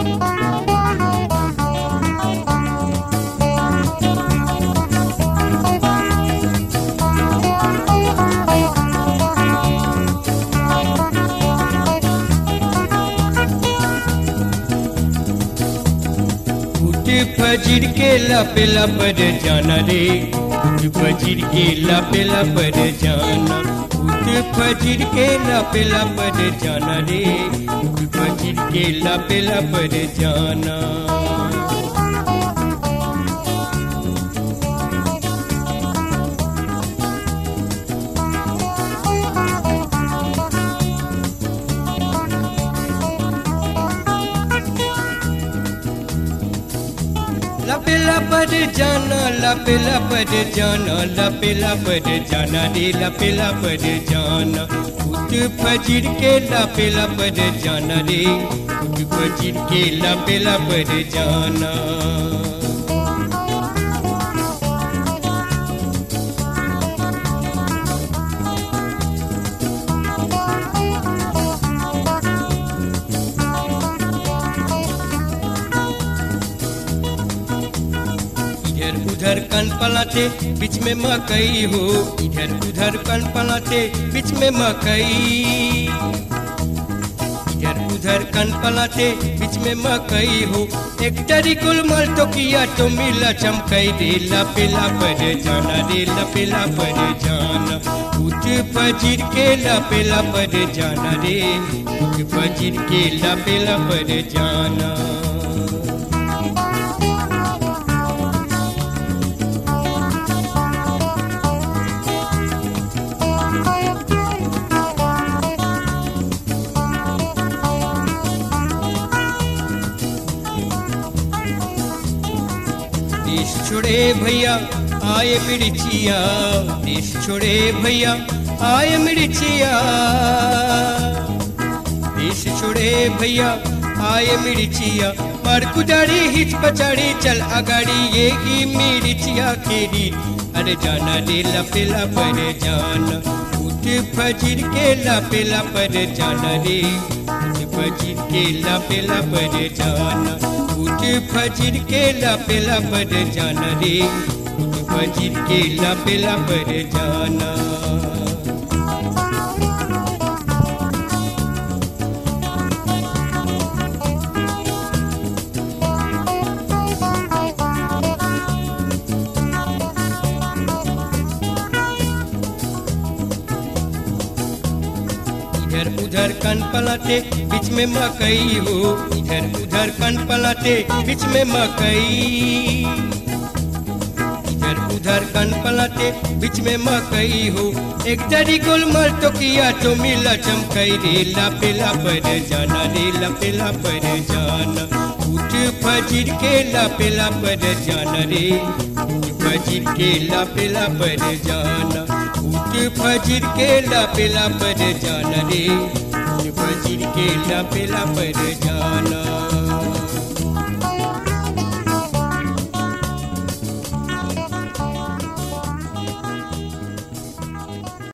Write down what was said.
फजर के लपेला पर जाना रे, फजर के लपेला पर जाना, फजर के लपेला पर जाना रे, फजर के लपेला पर जाना। लपेला पर जाना, लपेला पर जाना, लपेला पर जाना रे, लपेला पर जाना, फजर के लपेला पर जाना रे, फजर के लपेला पर जाना। उधर कन पलाते बीच में मकई हो, इधर उधर कन पलाते बीच में मकई, इधर उधर कन पलाते बीच में मकई हो। एक टरी गुलमल तो किया तो मिला चमकई रे, लपेला पर जाना रे, लपेला पर जाना, उठ फजर के लपेला पर जाना रे, उठ फजर के लपेला पर जाना। देश छोड़े भैया आए मिर्चिया, देश छोड़े भैया आए मिर्चिया, देश छोड़े भैया आए मिर्चिया, पर कुदारी हिच पचाड़ी चल अगाड़ी ये ही मिर्चिया केरी। अरे जाना रे लपेला पर जाना, उठ फजर के लपेला पर जाना रे, फजर के लपेला पर जाना, उठ फजर के लपेला पर जाना रे, उठ फजर के लपेला पर जाना। इधर उधर कन पलाते बीच में मकई हो, इधर उधर कन पलाते बीच में मकई, इधर उधर कन पलाते बीच में मकई हो। एक जरी गुलमल तो किया तो मिला चमकई रे, लपेला पर जाना रे, लपेला पर जाना, उठ फजर के लपेला पर जाना रे, फजर के लपेला पर जाना, उठ फजर के लपेला पर जाना रे, फजर के लपेला पर जाना।